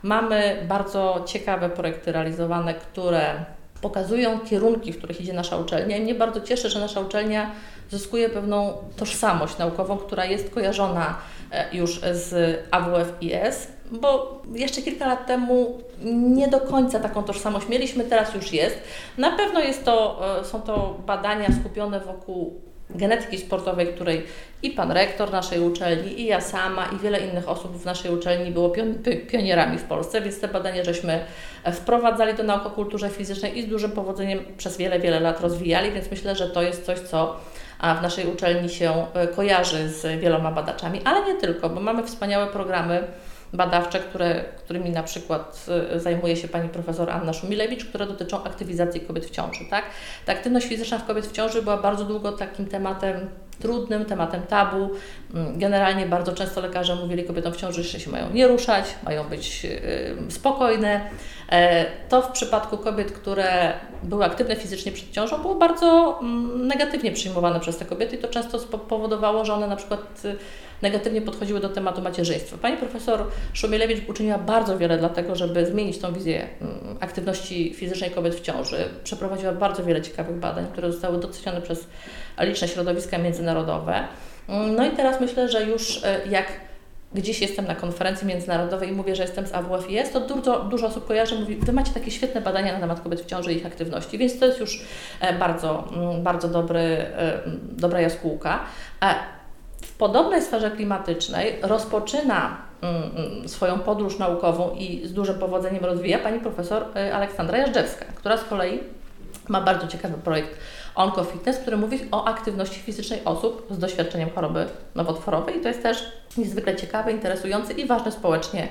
Mamy bardzo ciekawe projekty realizowane, które pokazują kierunki, w których idzie nasza uczelnia i mnie bardzo cieszy, że nasza uczelnia zyskuje pewną tożsamość naukową, która jest kojarzona już z AWF-IS, bo jeszcze kilka lat temu nie do końca taką tożsamość mieliśmy, teraz już jest. Na pewno są to badania skupione wokół genetyki sportowej, której i pan rektor naszej uczelni, i ja sama, i wiele innych osób w naszej uczelni było pionierami w Polsce, więc te badania żeśmy wprowadzali do nauk o kulturze fizycznej i z dużym powodzeniem przez wiele, wiele lat rozwijali, więc myślę, że to jest coś, co w naszej uczelni się kojarzy z wieloma badaczami, ale nie tylko, bo mamy wspaniałe programy badawcze, którymi na przykład zajmuje się pani profesor Anna Szumilewicz, które dotyczą aktywizacji kobiet w ciąży. Tak? Ta aktywność fizyczna w kobiet w ciąży była bardzo długo takim tematem trudnym, tematem tabu. Generalnie bardzo często lekarze mówili kobietom w ciąży, że się mają nie ruszać, mają być spokojne. To w przypadku kobiet, które były aktywne fizycznie przed ciążą, było bardzo negatywnie przyjmowane przez te kobiety i to często powodowało, że one na przykład negatywnie podchodziły do tematu macierzyństwa. Pani profesor Szumilewicz uczyniła bardzo wiele dlatego, żeby zmienić tą wizję aktywności fizycznej kobiet w ciąży. Przeprowadziła bardzo wiele ciekawych badań, które zostały docenione przez liczne środowiska międzynarodowe. No i teraz myślę, że już jak gdzieś jestem na konferencji międzynarodowej i mówię, że jestem z AWF-IS, to dużo osób kojarzy, mówi, wy macie takie świetne badania na temat kobiet w ciąży i ich aktywności, więc to jest już bardzo, bardzo dobra jaskółka. W podobnej sferze klimatycznej rozpoczyna swoją podróż naukową i z dużym powodzeniem rozwija pani profesor Aleksandra Jażdżewska, która z kolei ma bardzo ciekawy projekt OncoFitness, który mówi o aktywności fizycznej osób z doświadczeniem choroby nowotworowej i to jest też niezwykle ciekawy, interesujący i ważny społecznie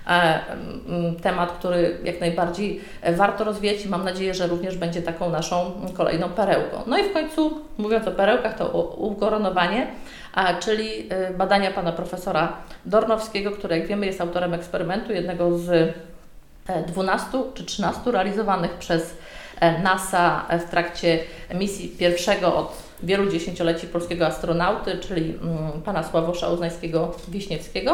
temat, który jak najbardziej warto rozwijać i mam nadzieję, że również będzie taką naszą kolejną perełką. No i w końcu, mówiąc o perełkach, to ukoronowanie, czyli badania pana profesora Dornowskiego, który jak wiemy jest autorem eksperymentu, jednego z 12 czy 13 realizowanych przez NASA w trakcie misji pierwszego od wielu dziesięcioleci polskiego astronauty, czyli pana Sławosza Uznańskiego-Wiśniewskiego.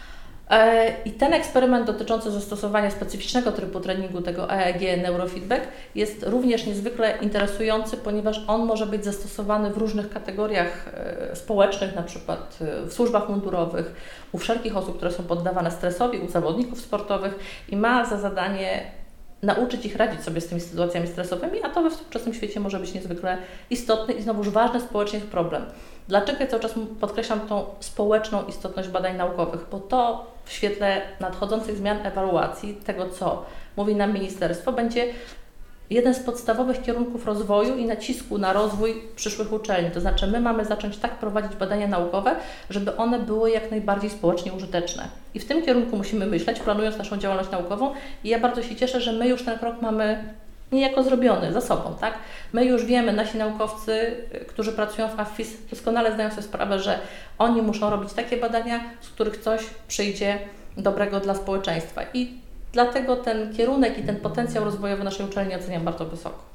I ten eksperyment dotyczący zastosowania specyficznego trybu treningu, tego EEG neurofeedback, jest również niezwykle interesujący, ponieważ on może być zastosowany w różnych kategoriach społecznych, na przykład w służbach mundurowych, u wszelkich osób, które są poddawane stresowi, u zawodników sportowych i ma za zadanie nauczyć ich radzić sobie z tymi sytuacjami stresowymi, a to we współczesnym świecie może być niezwykle istotny i znowuż ważny społecznie problem. Dlaczego ja cały czas podkreślam tą społeczną istotność badań naukowych? Bo to w świetle nadchodzących zmian ewaluacji, tego co mówi nam ministerstwo, będzie jeden z podstawowych kierunków rozwoju i nacisku na rozwój przyszłych uczelni. To znaczy my mamy zacząć tak prowadzić badania naukowe, żeby one były jak najbardziej społecznie użyteczne. I w tym kierunku musimy myśleć, planując naszą działalność naukową i ja bardzo się cieszę, że my już ten krok mamy niejako zrobiony za sobą, tak? My już wiemy, nasi naukowcy, którzy pracują w AFFIS, doskonale zdają sobie sprawę, że oni muszą robić takie badania, z których coś przyjdzie dobrego dla społeczeństwa. I dlatego ten kierunek i ten potencjał rozwojowy naszej uczelni oceniam bardzo wysoko.